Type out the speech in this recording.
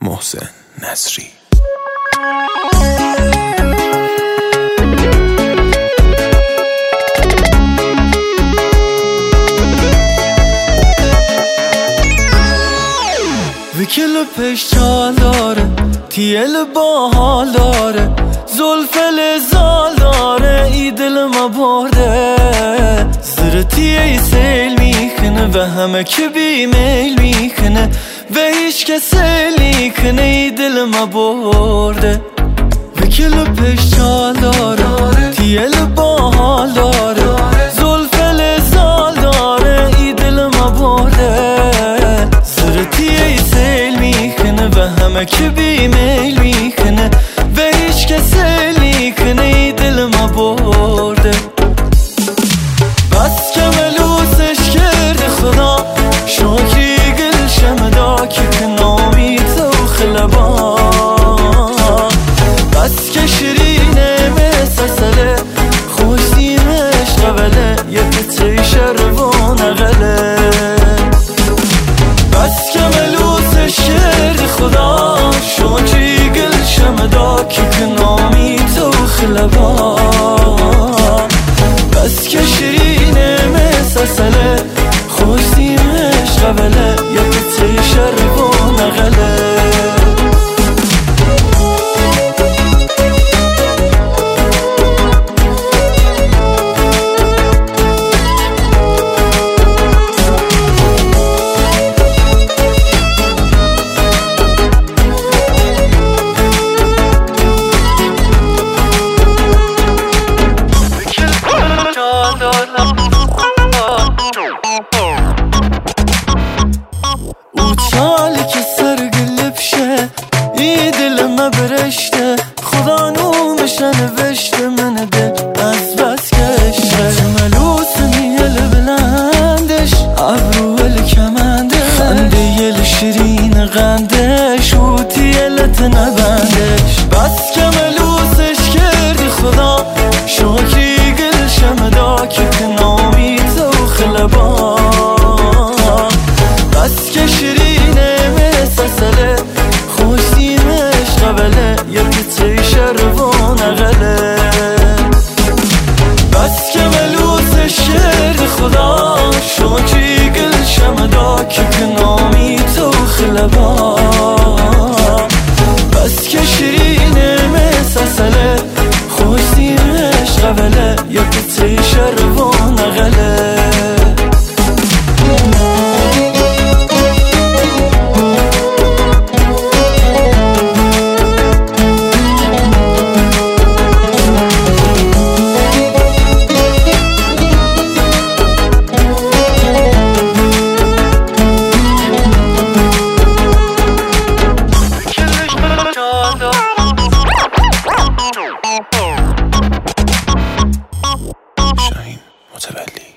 محسن نصری. وکل پیش چال داره، تیل با حال داره، زلف لزال داره، ای دل ما برده. زرتیه ای سیل میکنه و همه که بی میل میکنه و هیچ که سیل میکنه، ای دل ما برده. وکل پیش چال داره، تیل با حال داره، زلف لزال داره، ای دل ما برده. زرتیه ای سیل میکنه و همه که بی میل میکنه و هیچ که سیل میکنه، ای دل ما برده. بس که ملوسش کرده خدا، شاکی گلشم دا که کنامی تو خلبا. بس که شیرینه مسسله، خوشیمش قبله، یه پته شروان غله. بس که ملوسش کرده خدا، شاکی گلشم دا که کنامی تو خلبا. بس که شیرینه مسسله، خوشیمش قبله، یه پته شروان غله. او چالی که سرگل بشه، ای دل ما برشته، خدا نومش نوشته، من دل از بس کشه. ملوس میل بلندش، ابرو کمندش، خنده یل شیرین قندش، و تیلت نبندش. بس که ملوسش کردی خدا، شاکی گلشم دا که کنامی تو خلبا. بس که شیرینه مسسله، خوشیمش قبله، یه پته شروان غله. بس که ملوسش کرده خدا، شاکی گلشم دا که کنامی تو خلبا. بس که شیرینه مسسله، خوشیمش قبله، یه پته شروان غله. شاهین متولی.